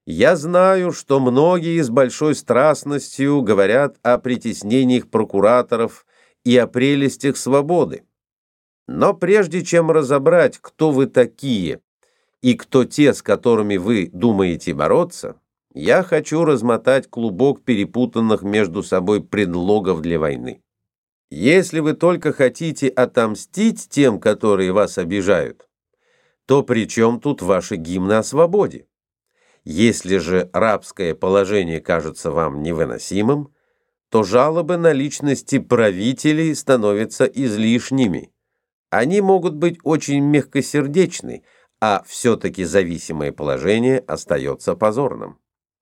Я знаю, что многие с большой страстностью говорят о притеснениях прокураторов и о прелестях свободы. Но прежде чем разобрать, кто вы такие и кто те, с которыми вы думаете бороться, я хочу размотать клубок перепутанных между собой предлогов для войны. Если вы только хотите отомстить тем, которые вас обижают, то при чем тут ваши гимны о свободе? Если же рабское положение кажется вам невыносимым, то жалобы на личности правителей становятся излишними. Они могут быть очень мягкосердечны, а все-таки зависимое положение остается позорным.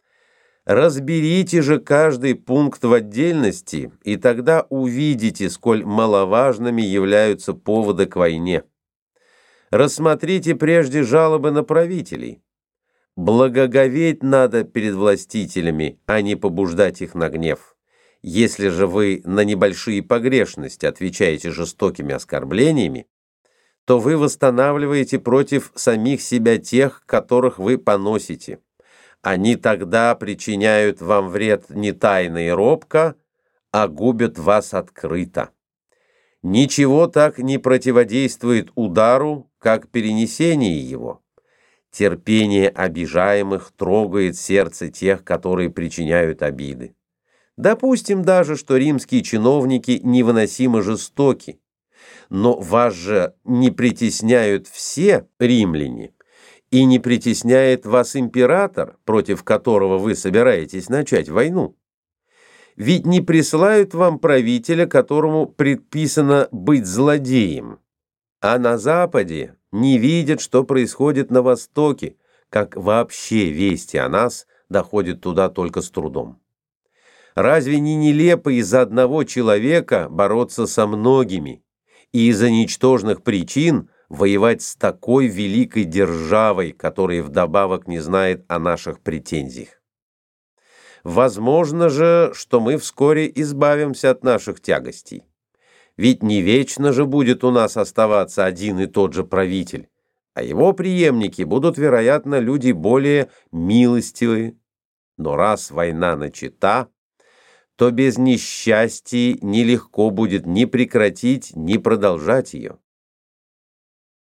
Разберите же каждый пункт в отдельности, и тогда увидите, сколь маловажными являются поводы к войне. Рассмотрите прежде жалобы на правителей. Благоговеть надо перед властителями, а не побуждать их на гнев. Если же вы на небольшие погрешности отвечаете жестокими оскорблениями, то вы восстанавливаете против самих себя тех, которых вы поносите. Они тогда причиняют вам вред не тайно и робко, а губят вас открыто. Ничего так не противодействует удару, как перенесение его. Терпение обижаемых трогает сердце тех, которые причиняют обиды. Допустим даже, что римские чиновники невыносимо жестоки, но вас же не притесняют все римляне, и не притесняет вас император, против которого вы собираетесь начать войну. Ведь не присылают вам правителя, которому предписано быть злодеем, а на Западе не видят, что происходит на Востоке, как вообще вести о нас доходят туда только с трудом. Разве не нелепо из-за одного человека бороться со многими и из-за ничтожных причин воевать с такой великой державой, которая вдобавок не знает о наших претензиях? Возможно же, что мы вскоре избавимся от наших тягостей. Ведь не вечно же будет у нас оставаться один и тот же правитель, а его преемники будут, вероятно, люди более милостивые. Но раз война начата, то без несчастий нелегко будет ни прекратить, ни продолжать ее.